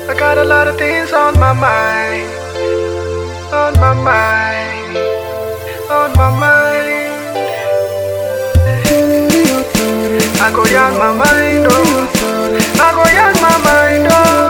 I got a lot of things on my mind. On my mind. On my mind. I go young my mind, oh. I go young my mind, oh.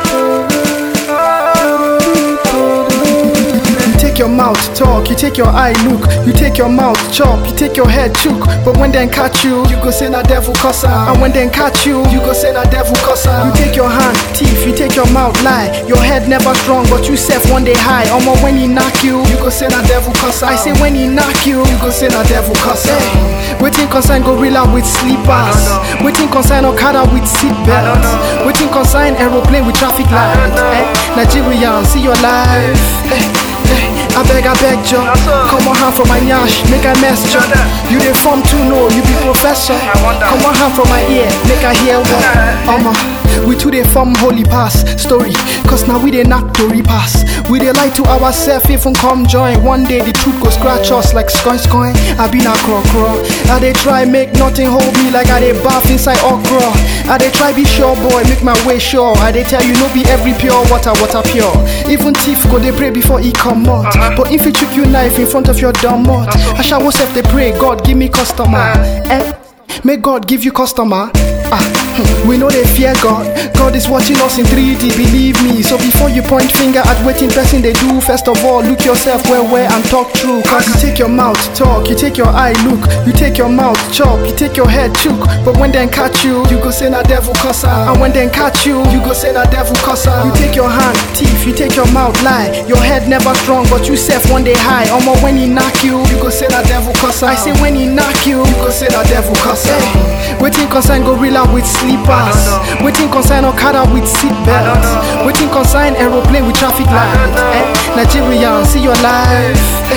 You take your mouth talk, you take your eye look, you take your mouth chop, you take your head chook. But when them catch you go say na devil cuss am. And when them catch you go say na devil cuss am. You take your hand thief, you take your mouth lie. Your head never strong, but you self one day high. Omo when he knock you go say na devil cuss am. I say when he knock you go say na devil cuss am. Waiting concern gorilla with sleepers. Waiting concern Okada with seatbelts. Waiting concern aeroplane with traffic lights. Nigerian, see your life. I beg you, come on hand for my nyash, make I mess you. You dey form too low, you be professor. Come on hand for my ear, make I hear what. We too dey form holy pass story, cause now we dey knock Tory pass. We dey lie to ourselves if we come join. One day the truth go scratch us like skoin. I been a crow. I dey try make nothing hold me like I dey bath inside okra. I dey try be sure boy, make my way sure. I dey tell you no be every pure water pure. Even thief go dey pray before he come out. But if he chook you knife in front of your dumb mouth, I shall self they pray, God give me customer. May God give you customer. We know they fear God. God is watching us in 3D, believe me. So before you point finger at waiting person they do, first of all look yourself where and talk true. Cause you take your mouth talk, you take your eye look, you take your mouth chop, you take your head chook. But when them catch you go say na devil cuss am. And when them catch you go say na devil cuss am. You take your hand thief, you take your mouth lie. Your head never strong, but you self one day high. Omo when he knock you go say na devil cuss am. I say when he knock you go say na devil cuss am. Waiting concern gorilla with sleepers. Waiting concern Okada with seatbelts. Waiting concern aeroplane with traffic lights. Nigerian, see your life.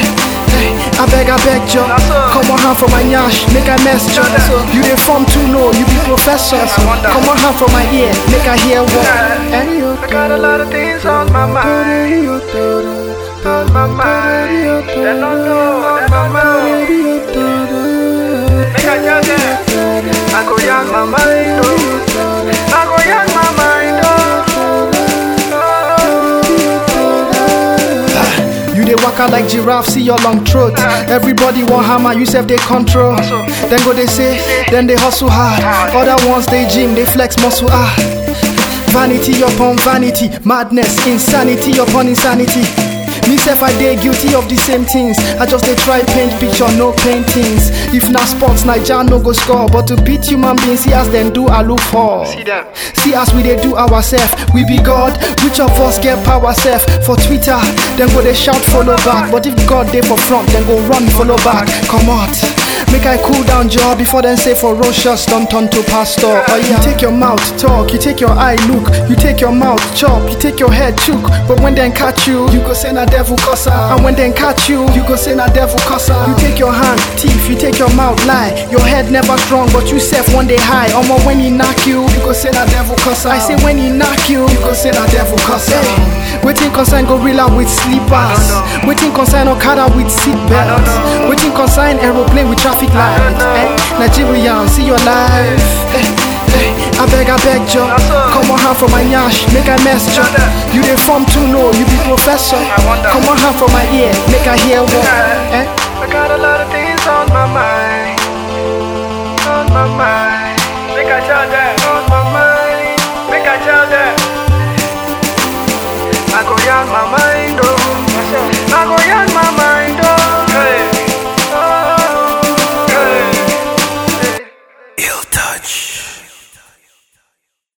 I beg you, come on hand for my nyash, make I mess you. You dey form too low, you be professor. Come on hand for my ear, make I hear what. I got a lot of things on my mind. On my mind. They don't know, they don't know. Make I tell them, I go young my mind, oh. I go young my mind, oh. You dey waka like giraffe, see your long throat. Everybody want hammer, you self they control. Then go they say, then they hustle hard. Other ones they gym, they flex muscle. Vanity upon vanity, madness, insanity upon insanity. Me self I dey guilty of the same things. I just dey try paint picture, no paintings. If na sports, Naija no go score. But to beat human beings, see as them do, I look for. See as we dey do ourselves. We be God, which of us get power self? For Twitter, then go they shout follow back. But if God dey for front, then go run follow back. Come on. Make I cool down jaw before then say ferocious don't turn to pastor. Oh yeah. You take your mouth talk, you take your eye look, you take your mouth chop, you take your head chook. But when them catch you go say na devil cuss am. And when them catch you go say na devil cuss am. You take your hand thief, you take your mouth lie. Your head never strong, but you self one day high. Omo when he knock you go say na devil cuss am. I say when he knock you go say na devil cuss am. Waiting concern gorilla with sleepers. Waiting concern Okada with seatbelts. Waiting concern aeroplane with traffic lights. Nigerian, see your life. I beg you, come on hand for my nyash, make I mess you. You dey form too low, you be professor. Come on hand for my ear, make I hear what. I got a lot of things on my mind. On my mind.